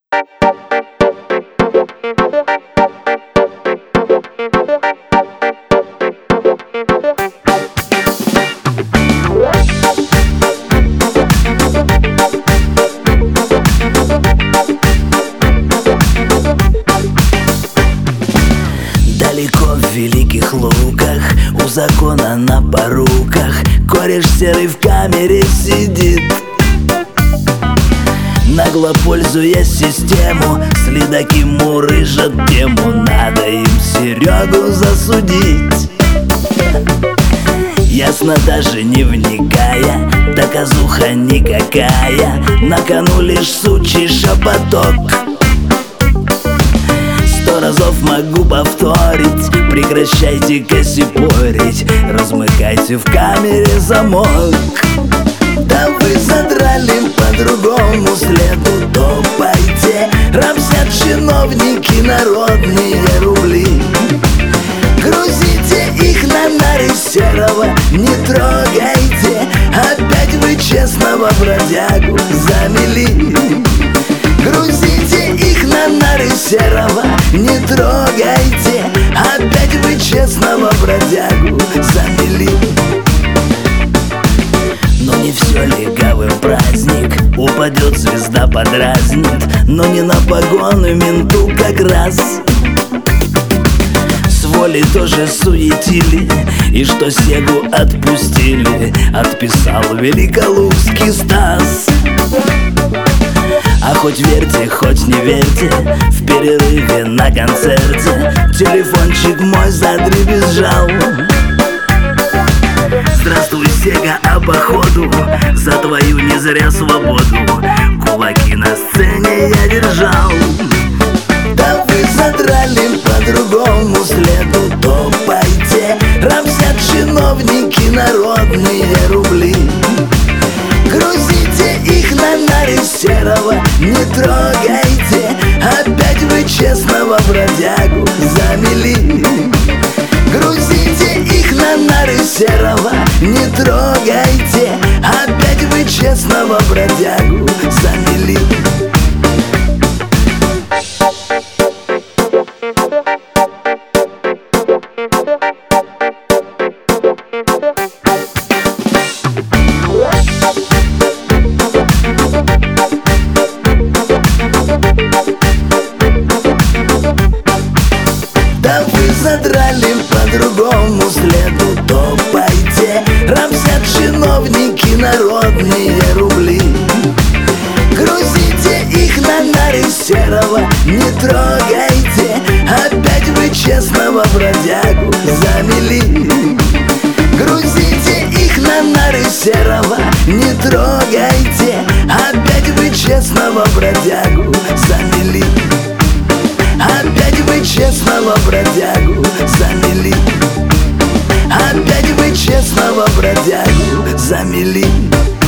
Далеко в великих луках, у закона на поруках, кореш серый в камере сидит, нагло пользуясь систему. Следаки мурыжат тему, надо им Серегу засудить. Ясно, даже не вникая, доказуха никакая, на кону лишь сучий шепоток. 100 разов могу повторить: прекращайте-ка сипорить, размыкайте в камере замок. Да вы задрали по другому следу, топайте, рамсят чиновники народные рубли. Грузите их на нары серого, не трогайте, опять вы честного бродягу замели. Грузите их на нары серого, не трогайте, опять вы честного бродягу замели. Но не все легавым праздник, упадет звезда, подразнит, но не на погоны менту как раз. С воли тоже суетили, и что Сегу отпустили, отписал великолукский Стас. А хоть верьте, хоть не верьте, в перерыве на концерте телефончик мой задребезжал. Здравствуй, Сега, а походу за твою не зря свободу кулаки на сцене я держал. Да вы задрали по другому следу, топайте, рамсят чиновники народные рубли. Грузите их на нары серого, не трогайте, опять вы честного бродягу замели. Грузите их на нары серого, не трогайте, опять вы честного бродягу замели. Да вы задрали по другому следу, топайте, рамсят чиновники народные рубли. Грузите их на нары серого, не трогайте, опять вы честного бродягу замели. Грузите их на нары серого, не трогайте, опять вы честного бродягу замели. Опять вы честного бродягу замели. Опять вы честного бродягу замели.